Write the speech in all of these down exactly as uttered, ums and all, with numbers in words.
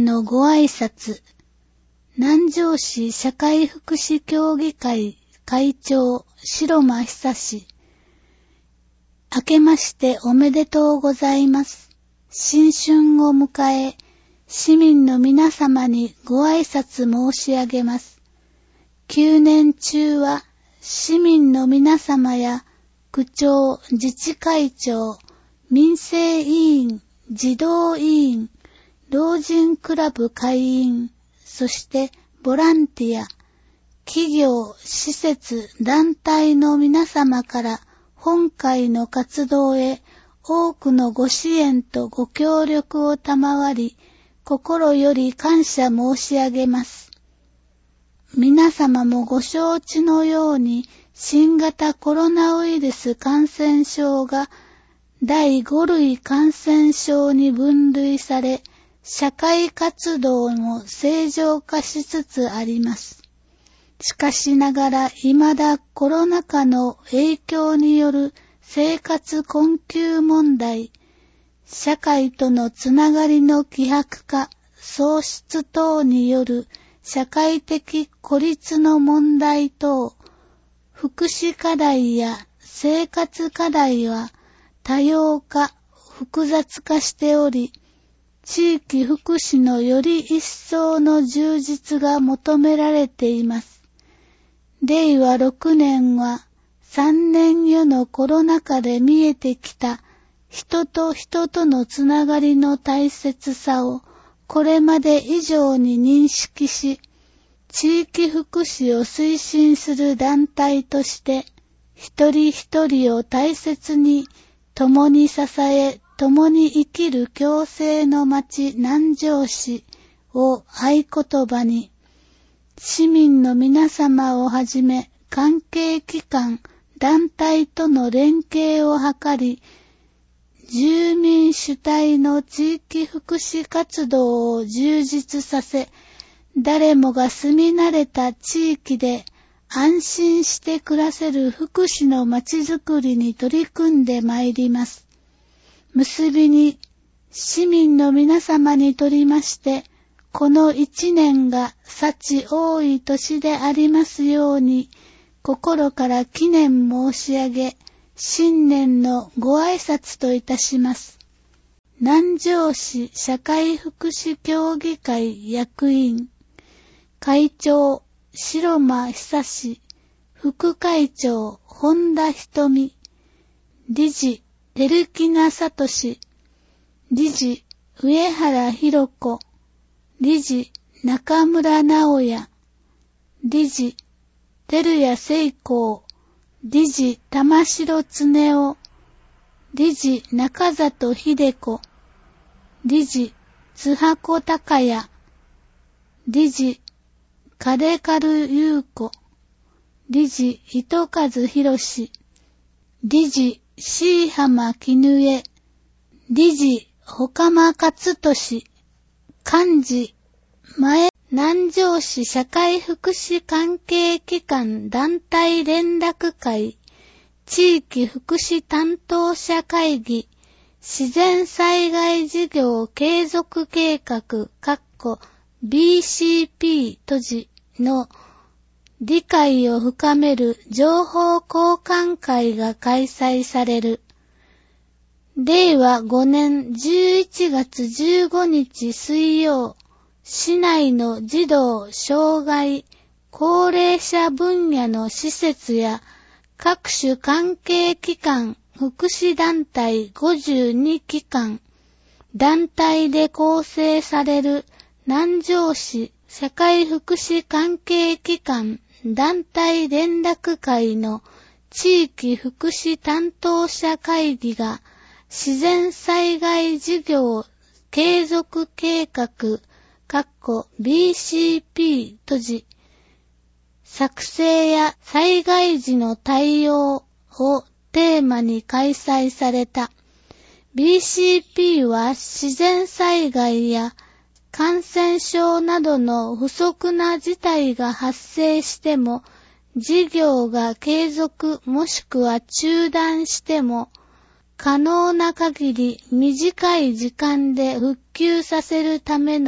のご挨拶。南城市社会福祉協議会会長白間久志。明けましておめでとうございます。新春を迎え、市民の皆様にご挨拶申し上げます。旧年中は市民の皆様や区長、自治会長、民生委員、児童委員、老人クラブ会員、そしてボランティア、企業、施設、団体の皆様から本会の活動へ多くのご支援とご協力を賜り、心より感謝申し上げます。皆様もご承知のように、新型コロナウイルス感染症がだいご類感染症に分類され、社会活動も正常化しつつあります。しかしながら未だコロナ禍の影響による生活困窮問題、社会とのつながりの希薄化、喪失等による社会的孤立の問題等、福祉課題や生活課題は多様化、複雑化しており、地域福祉のより一層の充実が求められています。れいわろくねんはさんねんよのコロナ禍で見えてきた人と人とのつながりの大切さをこれまで以上に認識し、地域福祉を推進する団体として一人一人を大切に共に支え、共に生きる共生の町南城市を合言葉に、市民の皆様をはじめ関係機関、団体との連携を図り、住民主体の地域福祉活動を充実させ、誰もが住み慣れた地域で安心して暮らせる福祉の町づくりに取り組んでまいります。結びに、市民の皆様にとりまして、この一年が幸多い年でありますように、心から祈念申し上げ、新年のご挨拶といたします。南城市社会福祉協議会役員、会長、白間久志、副会長、本田瞳、理事、照木名聡、理事、上原弘子、理事、中村直也、理事、照屋聖光、理事、玉城恒夫、理事、中里秀子、理事、津箱隆也、理事、金軽優子、理事、糸数博士、理事、椎浜絹江、理事、岡間勝利、幹事、前、南城市社会福祉関係機関団体連絡会、地域福祉担当者会議、自然災害事業継続計画、ビーシーピー 都市の理解を深める情報交換会が開催される。れいわごねんじゅういちがつじゅうごにち水曜、市内の児童、障害、高齢者分野の施設や各種関係機関、福祉団体ごじゅうにきかん、団体で構成される南城市社会福祉関係機関団体連絡会の地域福祉担当者会議が自然災害事業継続計画ビーシーピー 都市作成や災害時の対応をテーマに開催された。 ビーシーピー は自然災害や感染症などの不測な事態が発生しても、事業が継続もしくは中断しても、可能な限り短い時間で復旧させるための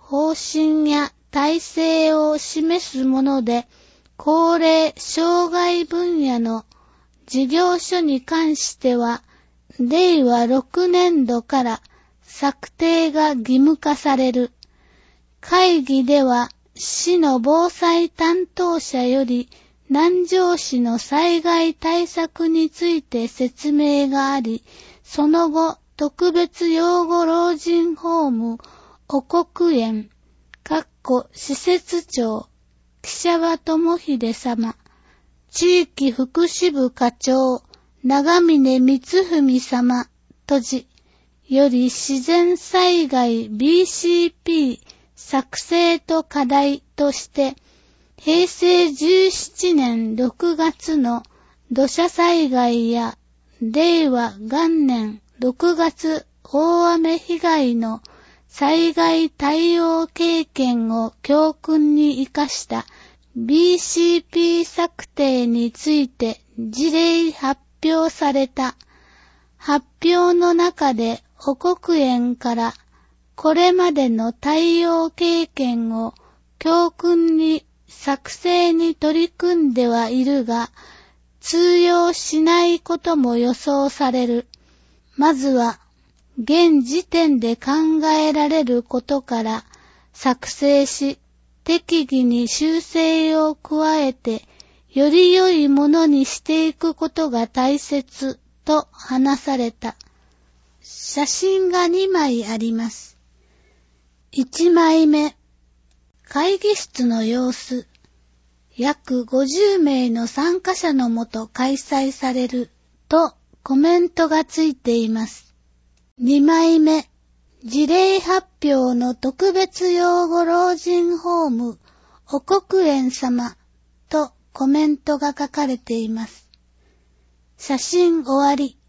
方針や体制を示すもので、高齢障害分野の事業所に関しては、れいわろくねんどから策定が義務化される。会議では、市の防災担当者より南城市の災害対策について説明があり、その後、特別養護老人ホーム、お国園、かっこ施設長、木沢智秀様、地域福祉部課長、長峰光文様、とじ、より自然災害 ビーシーピー 作成と課題として、へいせいじゅうななねんろくがつの土砂災害やれいわがんねんろくがつ大雨被害の災害対応経験を教訓に生かした ビーシーピー 策定について事例発表された。発表の中でお国園からこれまでの対応経験を教訓に作成に取り組んではいるが、通用しないことも予想される。まずは、現時点で考えられることから作成し、適宜に修正を加えて、より良いものにしていくことが大切と話された。写真がにまいあります。いちまいめ、会議室の様子。約ごじゅうめいの参加者のもと開催されるとコメントがついています。にまいめ、事例発表の特別養護老人ホーム、お国園様とコメントが書かれています。写真終わり。